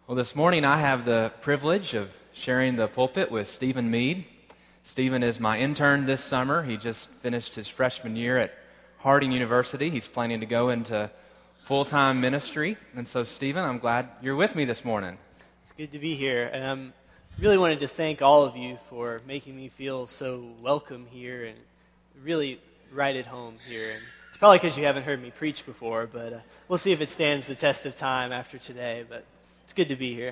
Well, this morning I have the privilege of sharing the pulpit with Stephen Mead. Stephen is my intern this summer. He just finished his freshman year at Harding University. He's planning to go into full-time ministry. And so, Stephen, I'm glad you're with me this morning. It's good to be here. And I really wanted to thank all of you for making me feel so welcome here and really right at home here. And it's probably because you haven't heard me preach before, but we'll see if it stands the test of time after today. But it's good to be here.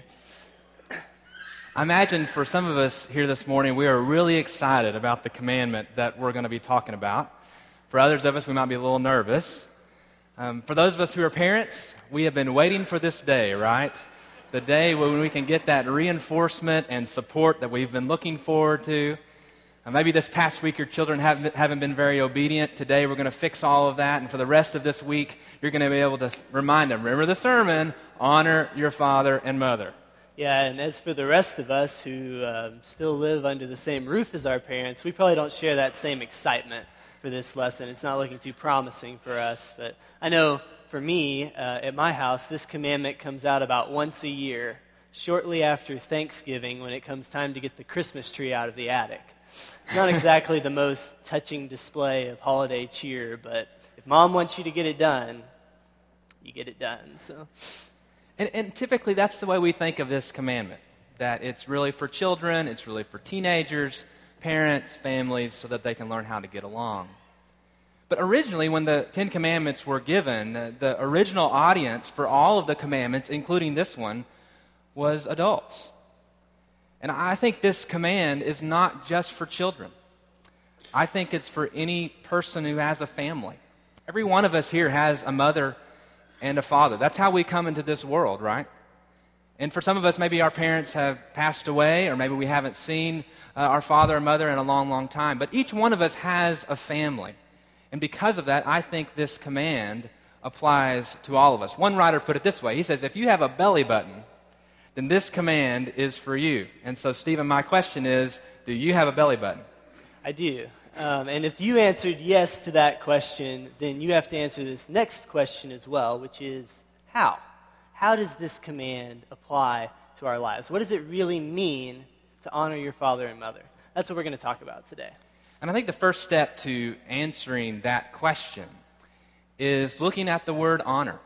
I imagine for some of us here this morning, we are really excited about the commandment that we're going to be talking about. For others of us, we might be a little nervous. For those of us who are parents, we have been waiting for this day, right? The day when we can get that reinforcement and support that we've been looking forward to. Maybe this past week your children haven't been very obedient. Today we're going to fix all of that. And for the rest of this week, you're going to be able to remind them, remember the sermon, honor your father and mother. Yeah, and as for the rest of us who still live under the same roof as our parents, we probably don't share that same excitement for this lesson. It's not looking too promising for us. But I know for me, at my house, this commandment comes out about once a year, shortly after Thanksgiving, when it comes time to get the Christmas tree out of the attic. It's not exactly the most touching display of holiday cheer, but if Mom wants you to get it done, you get it done. So, And typically that's the way we think of this commandment, that it's really for children, it's really for teenagers, parents, families, so that they can learn how to get along. But originally, when the Ten Commandments were given, the original audience for all of the commandments, including this one, was adults. And I think this command is not just for children. I think it's for any person who has a family. Every one of us here has a mother and a father. That's how we come into this world, right? And for some of us, maybe our parents have passed away, or maybe we haven't seen our father or mother in a long, long time. But each one of us has a family. And because of that, I think this command applies to all of us. One writer put it this way. He says, if you have a belly button, then this command is for you. And so, Stephen, my question is, do you have a belly button? I do. And if you answered yes to that question, then you have to answer this next question as well, which is how? How does this command apply to our lives? What does it really mean to honor your father and mother? That's what we're going to talk about today. And I think the first step to answering that question is looking at the word honor.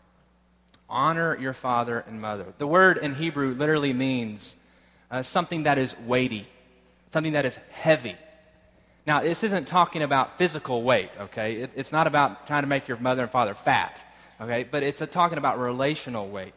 Honor your father and mother. The word in Hebrew literally means something that is weighty, something that is heavy. Now, this isn't talking about physical weight, okay? It's not about trying to make your mother and father fat, okay? But it's talking about relational weight.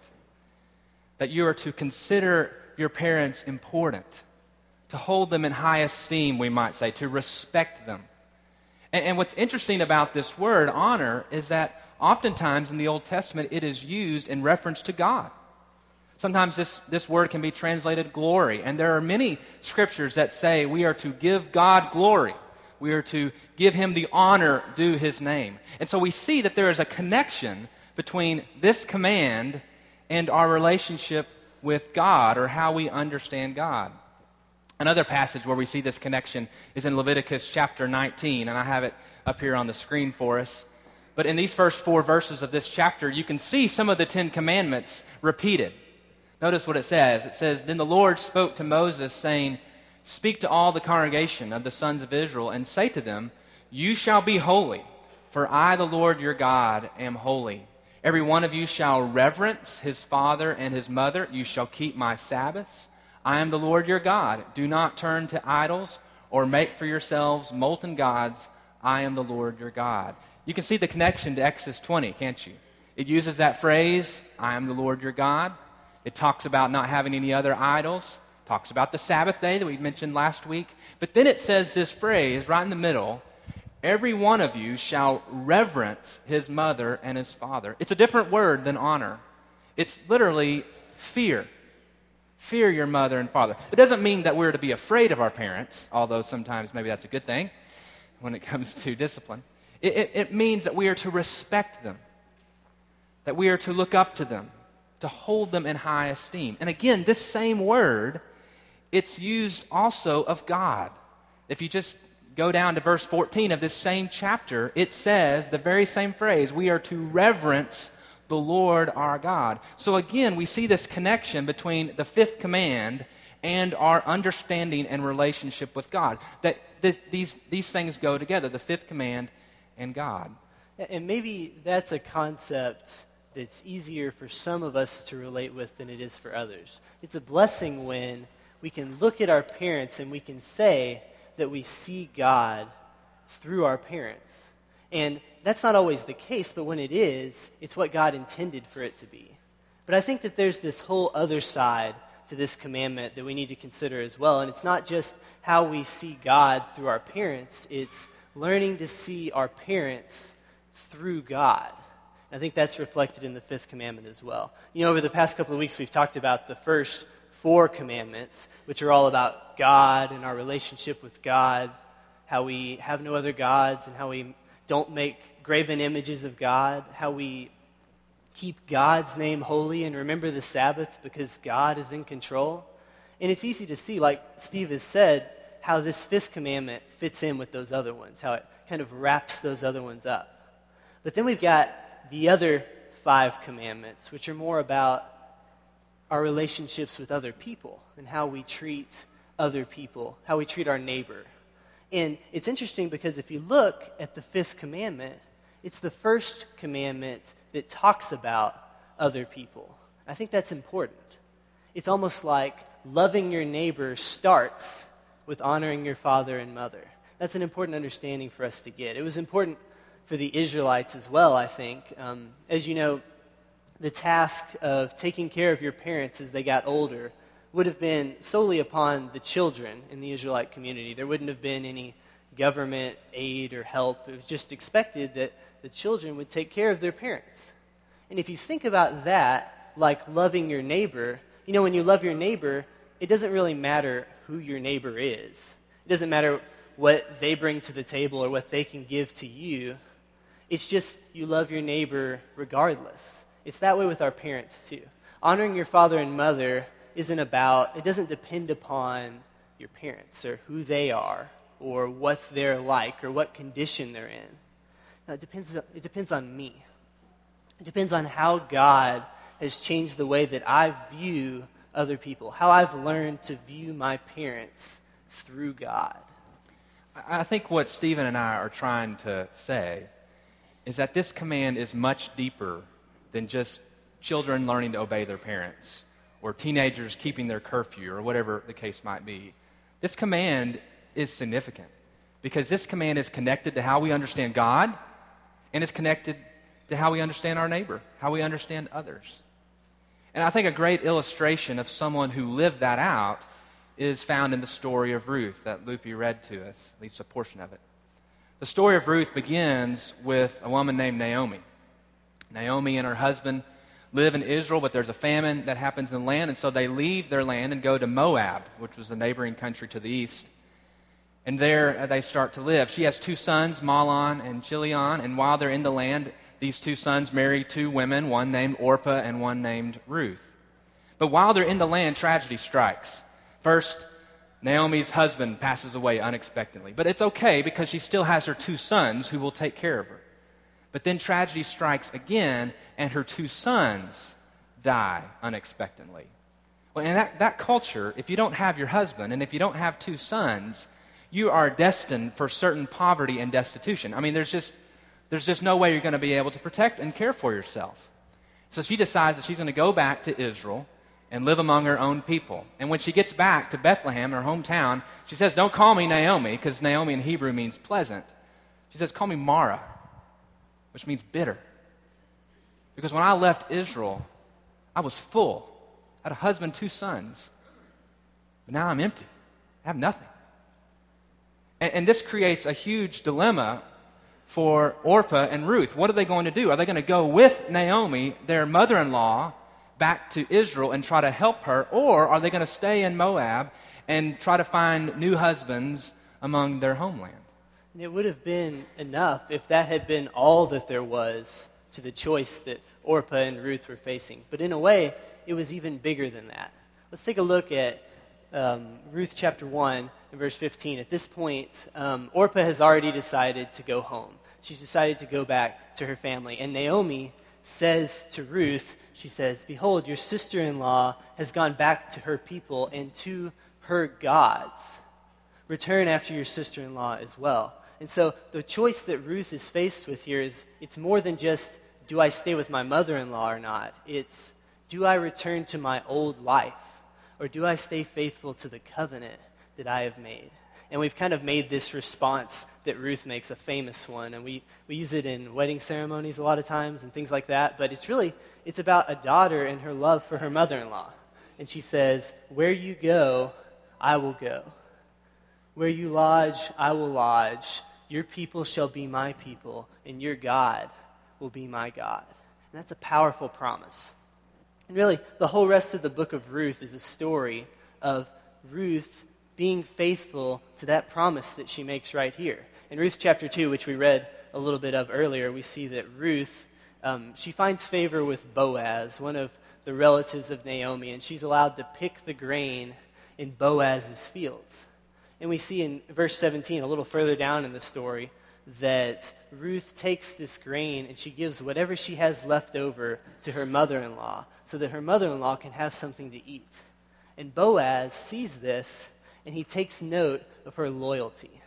That you are to consider your parents important, to hold them in high esteem, we might say, to respect them. And what's interesting about this word, honor, is that oftentimes in the Old Testament, it is used in reference to God. Sometimes this word can be translated glory, and there are many scriptures that say we are to give God glory. We are to give him the honor due his name. And so we see that there is a connection between this command and our relationship with God, or how we understand God. Another passage where we see this connection is in Leviticus chapter 19, and I have it up here on the screen for us. But in these first 4 verses of this chapter, you can see some of the 10 commandments repeated. Notice what it says. It says, "Then the Lord spoke to Moses, saying, Speak to all the congregation of the sons of Israel, and say to them, You shall be holy, for I, the Lord your God, am holy. Every one of you shall reverence his father and his mother. You shall keep my Sabbaths. I am the Lord your God. Do not turn to idols or make for yourselves molten gods. I am the Lord your God." You can see the connection to Exodus 20, can't you? It uses that phrase, I am the Lord your God. It talks about not having any other idols. It talks about the Sabbath day that we mentioned last week. But then it says this phrase right in the middle, every one of you shall reverence his mother and his father. It's a different word than honor. It's literally fear. Fear your mother and father. It doesn't mean that we're to be afraid of our parents, although sometimes maybe that's a good thing when it comes to discipline. It means that we are to respect them, that we are to look up to them, to hold them in high esteem. And again, this same word, it's used also of God. If you just go down to verse 14 of this same chapter, it says the very same phrase, we are to reverence the Lord our God. So again, we see this connection between the fifth command and our understanding and relationship with God. That these things go together, the fifth command and God. And maybe that's a concept that's easier for some of us to relate with than it is for others. It's a blessing when we can look at our parents and we can say that we see God through our parents. And that's not always the case, but when it is, it's what God intended for it to be. But I think that there's this whole other side to this commandment that we need to consider as well. And it's not just how we see God through our parents, it's learning to see our parents through God. I think that's reflected in the fifth commandment as well. You know, over the past couple of weeks, we've talked about the first 4 commandments, which are all about God and our relationship with God, how we have no other gods, and how we don't make graven images of God, how we keep God's name holy and remember the Sabbath because God is in control. And it's easy to see, like Steve has said, how this fifth commandment fits in with those other ones, how it kind of wraps those other ones up. But then we've got the other 5 commandments, which are more about our relationships with other people and how we treat other people, how we treat our neighbor. And it's interesting because if you look at the fifth commandment, it's the first commandment that talks about other people. I think that's important. It's almost like loving your neighbor starts with honoring your father and mother. That's an important understanding for us to get. It was important for the Israelites as well, I think. As you know, the task of taking care of your parents as they got older would have been solely upon the children in the Israelite community. There wouldn't have been any government aid or help. It was just expected that the children would take care of their parents. And if you think about that, like loving your neighbor, you know, when you love your neighbor, it doesn't really matter who your neighbor is. It doesn't matter what they bring to the table or what they can give to you. It's just you love your neighbor regardless. It's that way with our parents too. Honoring your father and mother it doesn't depend upon your parents or who they are or what they're like or what condition they're in. No, it depends on me. It depends on how God has changed the way that I view other people, how I've learned to view my parents through God. I think what Stephen and I are trying to say is that this command is much deeper than just children learning to obey their parents or teenagers keeping their curfew or whatever the case might be. This command is significant because this command is connected to how we understand God and it's connected to how we understand our neighbor, how we understand others. And I think a great illustration of someone who lived that out is found in the story of Ruth that Loopy read to us, at least a portion of it. The story of Ruth begins with a woman named Naomi. Naomi and her husband live in Israel, but there's a famine that happens in the land, and so they leave their land and go to Moab, which was the neighboring country to the east. And there they start to live. She has 2 sons, Mahlon and Chilion, and while they're in the land, these 2 sons marry 2 women, one named Orpah and one named Ruth. But while they're in the land, tragedy strikes. First, Naomi's husband passes away unexpectedly. But it's okay because she still has her 2 sons who will take care of her. But then tragedy strikes again, and her 2 sons die unexpectedly. Well, in that culture, if you don't have your husband and if you don't have 2 sons, you are destined for certain poverty and destitution. I mean, there's just no way you're going to be able to protect and care for yourself. So she decides that she's going to go back to Israel and live among her own people. And when she gets back to Bethlehem, her hometown, she says, don't call me Naomi, because Naomi in Hebrew means pleasant. She says, call me Mara, which means bitter. Because when I left Israel, I was full. I had a husband, 2 sons. But now I'm empty. I have nothing. And this creates a huge dilemma for Orpah and Ruth. What are they going to do? Are they going to go with Naomi, their mother-in-law, back to Israel and try to help her? Or are they going to stay in Moab and try to find new husbands among their homeland? And it would have been enough if that had been all that there was to the choice that Orpah and Ruth were facing. But in a way, it was even bigger than that. Let's take a look at Ruth chapter 1 and verse 15. At this point, Orpah has already decided to go home. She's decided to go back to her family. And Naomi says to Ruth, she says, "Behold, your sister-in-law has gone back to her people and to her gods. Return after your sister-in-law as well." And so the choice that Ruth is faced with here is, it's more than just, do I stay with my mother-in-law or not? It's, do I return to my old life? Or do I stay faithful to the covenant that I have made? And we've kind of made this response that Ruth makes a famous one, and we use it in wedding ceremonies a lot of times and things like that, but it's about a daughter and her love for her mother-in-law. And she says, "Where you go, I will go. Where you lodge, I will lodge. Your people shall be my people, and your God will be my God." And that's a powerful promise. And really, the whole rest of the book of Ruth is a story of Ruth being faithful to that promise that she makes right here. In Ruth chapter 2, which we read a little bit of earlier, we see that Ruth, she finds favor with Boaz, one of the relatives of Naomi, and she's allowed to pick the grain in Boaz's fields. And we see in verse 17, a little further down in the story, that Ruth takes this grain and she gives whatever she has left over to her mother-in-law so that her mother-in-law can have something to eat. And Boaz sees this, and he takes note of her loyalty.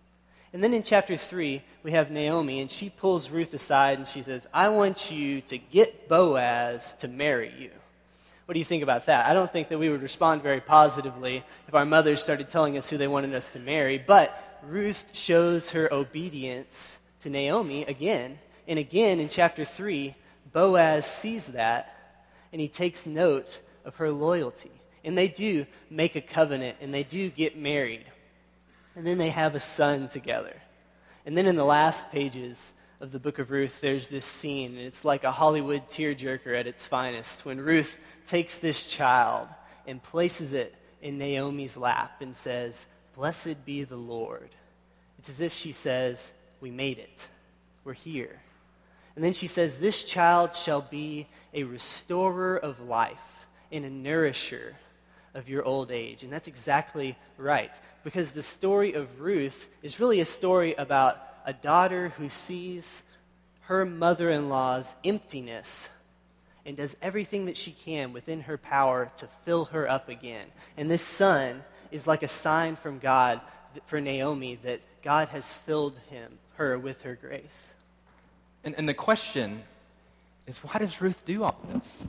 And then in chapter 3, we have Naomi, and she pulls Ruth aside, and she says, "I want you to get Boaz to marry you." What do you think about that? I don't think that we would respond very positively if our mothers started telling us who they wanted us to marry, but Ruth shows her obedience to Naomi again. And again in chapter 3, Boaz sees that, and he takes note of her loyalty. And they do make a covenant, and they do get married. And then they have a son together. And then in the last pages of the book of Ruth, there's this scene, and it's like a Hollywood tearjerker at its finest, when Ruth takes this child and places it in Naomi's lap and says, "Blessed be the Lord." It's as if she says, "We made it. We're here." And then she says, "This child shall be a restorer of life and a nourisher of your old age." And that's exactly right, because the story of Ruth is really a story about a daughter who sees her mother-in-law's emptiness and does everything that she can within her power to fill her up again. And this son is like a sign from God for Naomi that God has filled her with her grace. And the question is, why does Ruth do all this?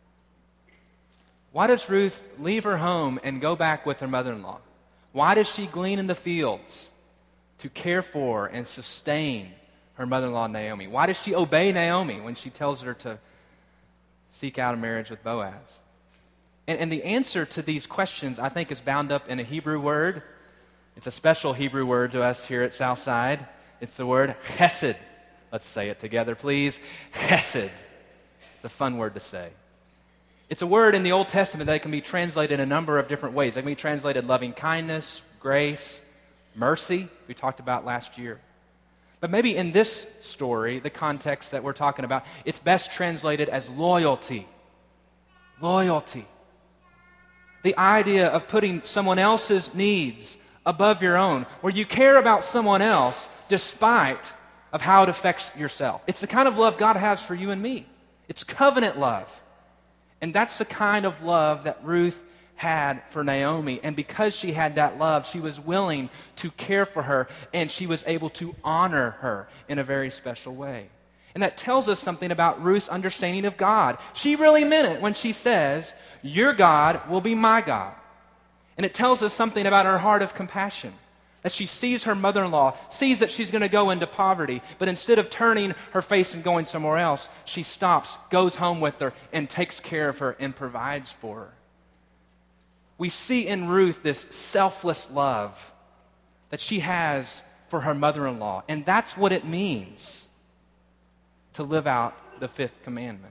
Why does Ruth leave her home and go back with her mother-in-law? Why does she glean in the fields to care for and sustain her mother-in-law Naomi? Why does she obey Naomi when she tells her to seek out a marriage with Boaz? And the answer to these questions, I think, is bound up in a Hebrew word. It's a special Hebrew word to us here at Southside. It's the word chesed. Let's say it together, please. Chesed. It's a fun word to say. It's a word in the Old Testament that can be translated a number of different ways. It can be translated loving kindness, grace, mercy, we talked about last year. But maybe in this story, the context that we're talking about, it's best translated as loyalty. Loyalty. The idea of putting someone else's needs above your own, where you care about someone else despite of how it affects yourself. It's the kind of love God has for you and me. It's covenant love. And that's the kind of love that Ruth had for Naomi. And because she had that love, she was willing to care for her, and she was able to honor her in a very special way. And that tells us something about Ruth's understanding of God. She really meant it when she says, "Your God will be my God." And it tells us something about her heart of compassion. That she sees her mother-in-law, sees that she's going to go into poverty, but instead of turning her face and going somewhere else, she stops, goes home with her, and takes care of her and provides for her. We see in Ruth this selfless love that she has for her mother-in-law, and that's what it means to live out the fifth commandment.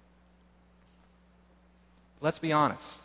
Let's be honest.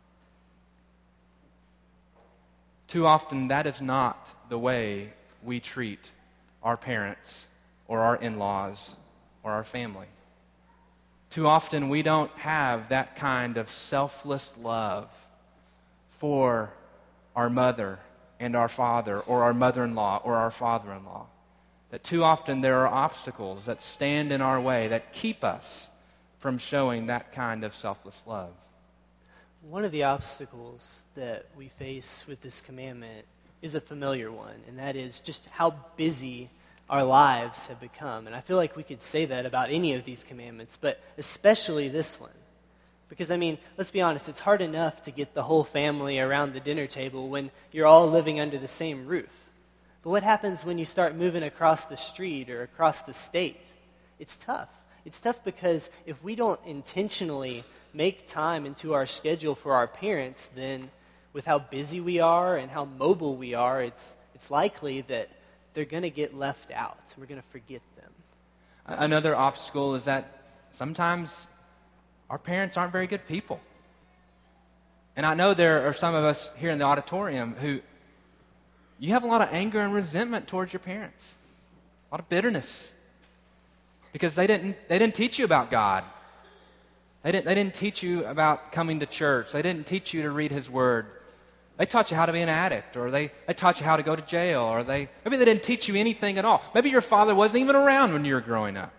Too often, that is not the way we treat our parents or our in-laws or our family. Too often, we don't have that kind of selfless love for our mother and our father, or our mother-in-law or our father-in-law. That too often there are obstacles that stand in our way that keep us from showing that kind of selfless love. One of the obstacles that we face with this commandment is a familiar one, and that is just how busy our lives have become. And I feel like we could say that about any of these commandments, but especially this one. Because, let's be honest, it's hard enough to get the whole family around the dinner table when you're all living under the same roof. But what happens when you start moving across the street or across the state? It's tough. It's tough because if we don't intentionally make time into our schedule for our parents, then with how busy we are and how mobile we are, it's likely that they're going to get left out. We're going to forget them. Another obstacle is that sometimes our parents aren't very good people. And I know there are some of us here in the auditorium who, you have a lot of anger and resentment towards your parents. A lot of bitterness. Because they didn't teach you about God. They didn't teach you about coming to church. They didn't teach you to read His Word. They taught you how to be an addict, or they taught you how to go to jail, or maybe they didn't teach you anything at all. Maybe your father wasn't even around when you were growing up.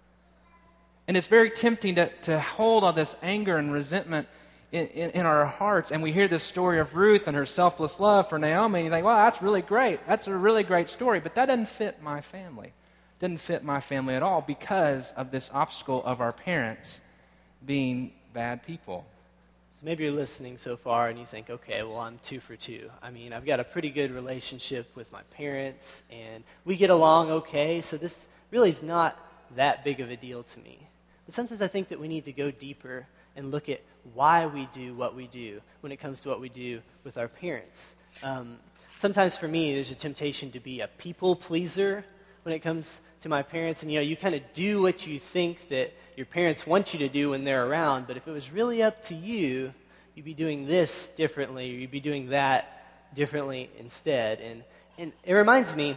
And it's very tempting to hold all this anger and resentment in our hearts, and we hear this story of Ruth and her selfless love for Naomi, and you think, well, that's really great. That's a really great story, but that doesn't fit my family. It didn't fit my family at all because of this obstacle of our parents being bad people. So maybe you're listening so far and you think, okay, well, I'm 2 for 2. I've got a pretty good relationship with my parents, and we get along okay, so this really is not that big of a deal to me. But sometimes I think that we need to go deeper and look at why we do what we do when it comes to what we do with our parents. Sometimes for me, there's a temptation to be a people pleaser when it comes to my parents. And, you kind of do what you think that your parents want you to do when they're around. But if it was really up to you, you'd be doing this differently, or you'd be doing that differently instead. And it reminds me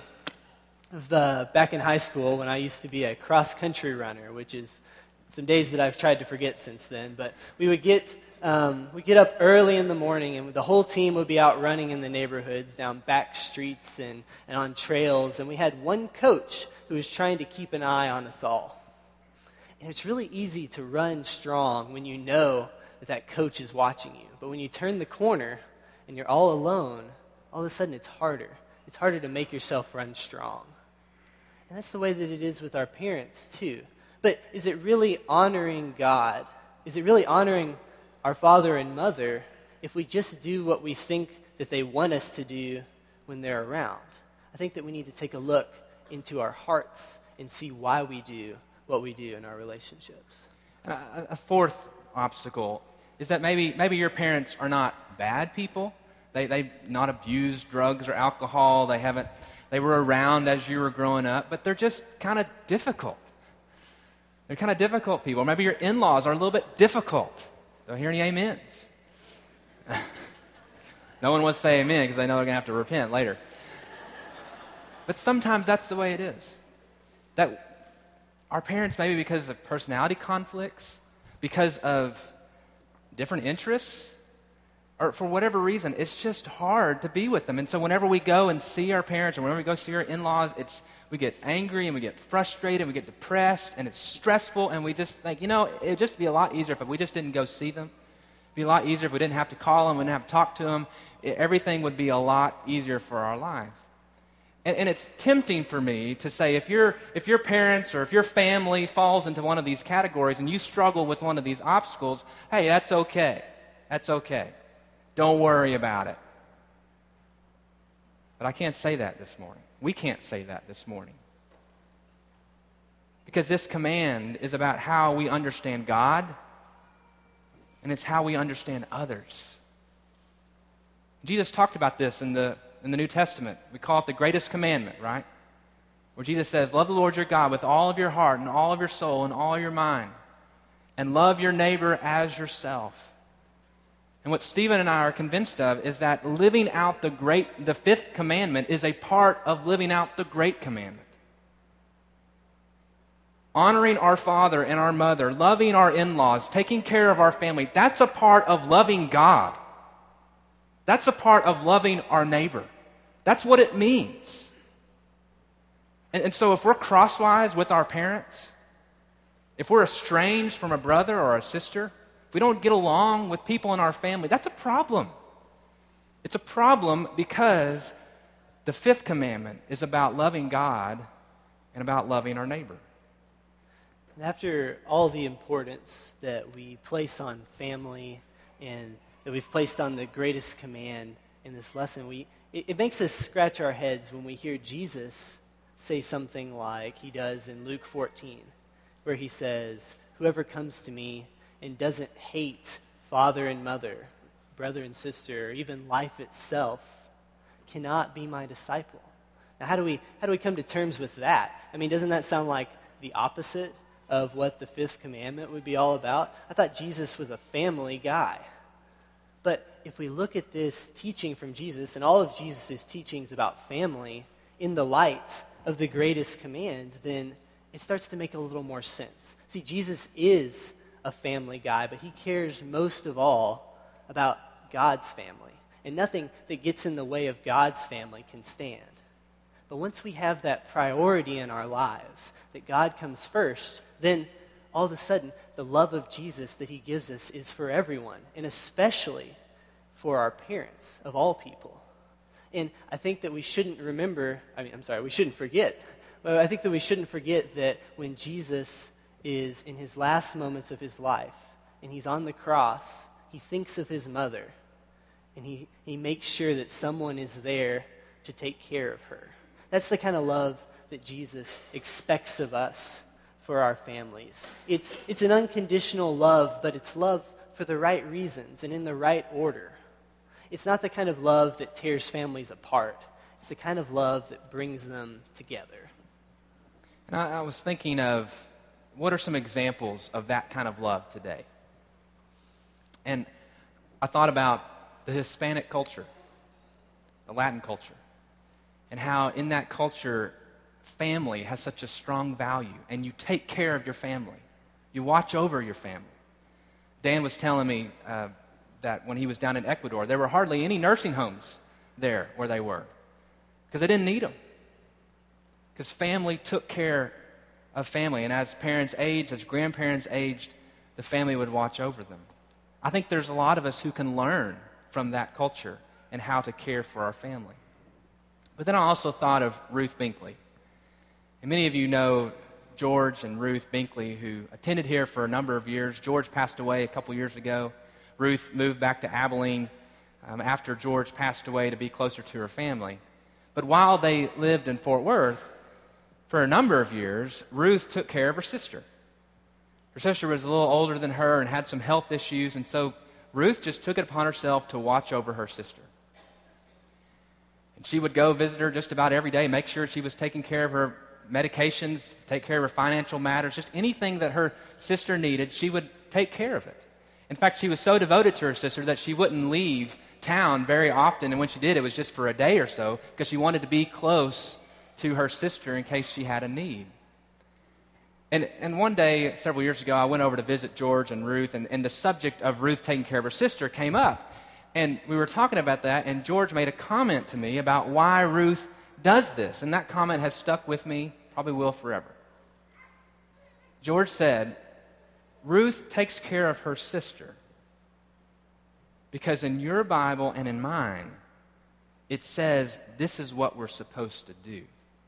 of back in high school when I used to be a cross-country runner, which is some days that I've tried to forget since then. But we would get up early in the morning, and the whole team would be out running in the neighborhoods, down back streets and on trails. And we had one coach who was trying to keep an eye on us all. And it's really easy to run strong when you know that coach is watching you. But when you turn the corner and you're all alone, all of a sudden it's harder. It's harder to make yourself run strong. And that's the way that it is with our parents too. But is it really honoring God? Is it really honoring our father and mother if we just do what we think that they want us to do when they're around? I think that we need to take a look into our hearts and see why we do what we do in our relationships. A fourth obstacle is that maybe your parents are not bad people. They've not abused drugs or alcohol. They were around as you were growing up, but they're just kind of difficult. They're kind of difficult people. Or maybe your in-laws are a little bit difficult. Don't hear any amens. No one wants to say amen because they know they're going to have to repent later. But sometimes that's the way it is. That our parents, maybe because of personality conflicts, because of different interests, or for whatever reason, it's just hard to be with them. And so whenever we go and see our parents, or whenever we go see our in-laws, we get angry and we get frustrated and we get depressed and it's stressful, and we just think, it would just be a lot easier if we just didn't go see them. It'd be a lot easier if we didn't have to call them, we didn't have to talk to them. Everything would be a lot easier for our life. And it's tempting for me to say, if your parents or if your family falls into one of these categories and you struggle with one of these obstacles, hey, that's okay. That's okay. Don't worry about it. But I can't say that this morning. We can't say that this morning. Because this command is about how we understand God, and it's how we understand others. Jesus talked about this in the New Testament. We call it the greatest commandment, right? Where Jesus says, love the Lord your God with all of your heart and all of your soul and all your mind, and love your neighbor as yourself. And what Stephen and I are convinced of is that living out the fifth commandment is a part of living out the great commandment. Honoring our father and our mother, loving our in-laws, taking care of our family, that's a part of loving God. That's a part of loving our neighbor. That's what it means. And so if we're crosswise with our parents, if we're estranged from a brother or a sister, if we don't get along with people in our family, that's a problem. It's a problem because the fifth commandment is about loving God and about loving our neighbor. And after all the importance that we place on family and that we've placed on the greatest command in this lesson, it makes us scratch our heads when we hear Jesus say something like he does in Luke 14, where he says, "Whoever comes to me and doesn't hate father and mother, brother and sister, or even life itself, cannot be my disciple." Now, how do we come to terms with that? I mean, doesn't that sound like the opposite of what the fifth commandment would be all about? I thought Jesus was a family guy. But if we look at this teaching from Jesus and all of Jesus' teachings about family in the light of the greatest command, then it starts to make a little more sense. See, Jesus is a family guy, but he cares most of all about God's family. And nothing that gets in the way of God's family can stand. But once we have that priority in our lives, that God comes first, then all of a sudden, the love of Jesus that he gives us is for everyone, and especially for our parents of all people. And I think that we shouldn't we shouldn't forget. But I think that we shouldn't forget that when Jesus is in his last moments of his life, and he's on the cross, he thinks of his mother, and he makes sure that someone is there to take care of her. That's the kind of love that Jesus expects of us for our families. It's an unconditional love, but it's love for the right reasons and in the right order. It's not the kind of love that tears families apart. It's the kind of love that brings them together. And I was thinking of what are some examples of that kind of love today? And I thought about the Hispanic culture, the Latin culture, and how in that culture, family has such a strong value, and you take care of your family. You watch over your family. Dan was telling me that when he was down in Ecuador, there were hardly any nursing homes there where they were because they didn't need them. Because family took care of family, and as parents aged, as grandparents aged, the family would watch over them. I think there's a lot of us who can learn from that culture and how to care for our family. But then I also thought of Ruth Binkley. And many of you know George and Ruth Binkley, who attended here for a number of years. George passed away a couple years ago. Ruth moved back to Abilene after George passed away to be closer to her family. But while they lived in Fort Worth, for a number of years, Ruth took care of her sister. Her sister was a little older than her and had some health issues, and so Ruth just took it upon herself to watch over her sister. And she would go visit her just about every day, make sure she was taking care of her medications, take care of her financial matters, just anything that her sister needed, she would take care of it. In fact, she was so devoted to her sister that she wouldn't leave town very often, and when she did, it was just for a day or so, because she wanted to be close to her sister in case she had a need. And one day, several years ago, I went over to visit George and Ruth, and the subject of Ruth taking care of her sister came up. And we were talking about that, and George made a comment to me about why Ruth does this, and that comment has stuck with me, probably will forever. George said, Ruth takes care of her sister because in your Bible and in mine, it says this is what we're supposed to do.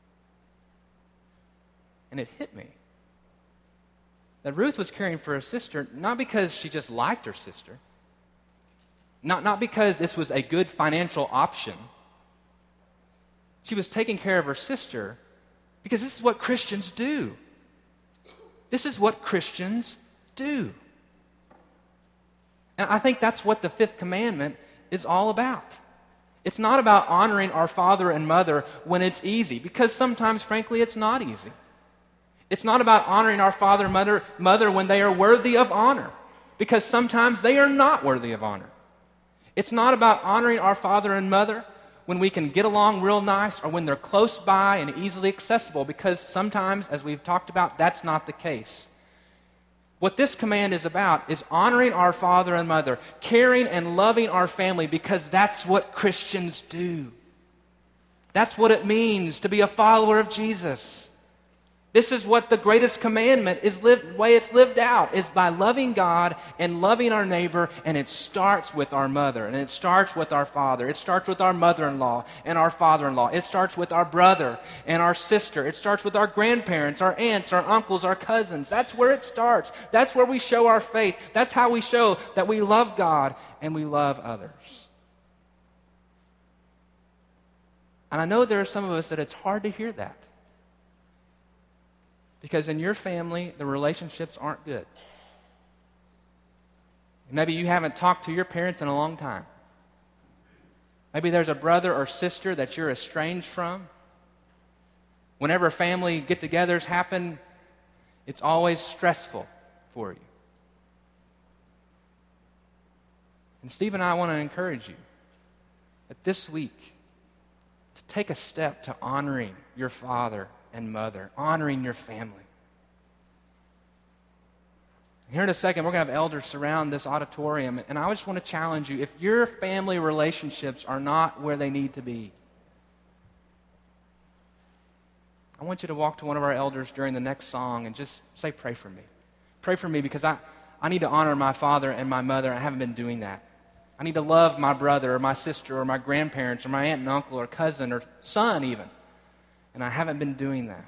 And it hit me that Ruth was caring for her sister not because she just liked her sister, not because this was a good financial option. She was taking care of her sister because this is what Christians do. This is what Christians do. And I think that's what the fifth commandment is all about. It's not about honoring our father and mother when it's easy, because sometimes, frankly, it's not easy. It's not about honoring our father and mother when they are worthy of honor, because sometimes they are not worthy of honor. It's not about honoring our father and mother when we can get along real nice or when they're close by and easily accessible, because sometimes, as we've talked about, that's not the case. What this command is about is honoring our father and mother, caring and loving our family, because that's what Christians do. That's what it means to be a follower of Jesus. This is what the greatest commandment is way it's lived out, is by loving God and loving our neighbor, and it starts with our mother, and it starts with our father. It starts with our mother-in-law and our father-in-law. It starts with our brother and our sister. It starts with our grandparents, our aunts, our uncles, our cousins. That's where it starts. That's where we show our faith. That's how we show that we love God and we love others. And I know there are some of us that it's hard to hear that. Because in your family, the relationships aren't good. Maybe you haven't talked to your parents in a long time. Maybe there's a brother or sister that you're estranged from. Whenever family get-togethers happen, it's always stressful for you. And Steve and I want to encourage you that this week to take a step to honoring your father and mother, honoring your family. Here in a second, we're going to have elders surround this auditorium, and I just want to challenge you, if your family relationships are not where they need to be, I want you to walk to one of our elders during the next song and just say, pray for me. Pray for me because I need to honor my father and my mother. I haven't been doing that. I need to love my brother or my sister or my grandparents or my aunt and uncle or cousin or son even. And I haven't been doing that.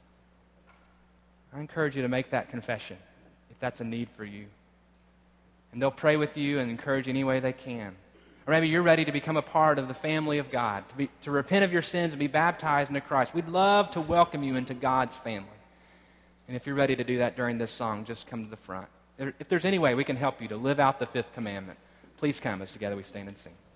I encourage you to make that confession if that's a need for you. And they'll pray with you and encourage you any way they can. Or maybe you're ready to become a part of the family of God, to repent of your sins and be baptized into Christ. We'd love to welcome you into God's family. And if you're ready to do that during this song, just come to the front. If there's any way we can help you to live out the fifth commandment, please come as together we stand and sing.